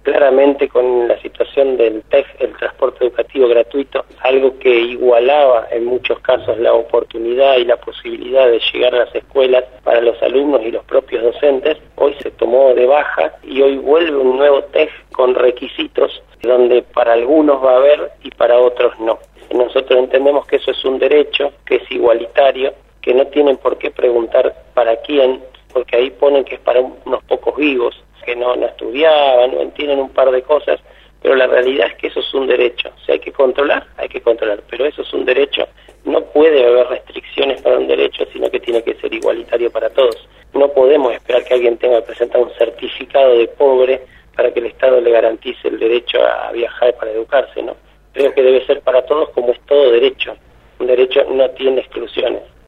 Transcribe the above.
claramente con la situación del TEG, el transporte educativo gratuito, algo que igualaba en muchos casos la oportunidad y la posibilidad de llegar a las escuelas para los alumnos y los propios docentes, hoy se tomó de baja y hoy vuelve un nuevo TEG con requisitos donde para algunos va a haber y para otros no. Nosotros entendemos que eso es un derecho, que es igualitario, que no tienen por qué preguntar para quién, porque ahí ponen que es para unos pocos vivos, que no estudiaban, no entienden un par de cosas, pero la realidad es que eso es un derecho. Si hay que controlar, pero eso es un derecho. No puede haber restricciones para un derecho, sino que tiene que ser igualitario para todos. No podemos esperar que alguien tenga que presentar un certificado de pobre para que el Estado le garantice el derecho a viajar para educarse, ¿no? Creo que debe ser para todos como es todo derecho. Un derecho no tiene exclusiones.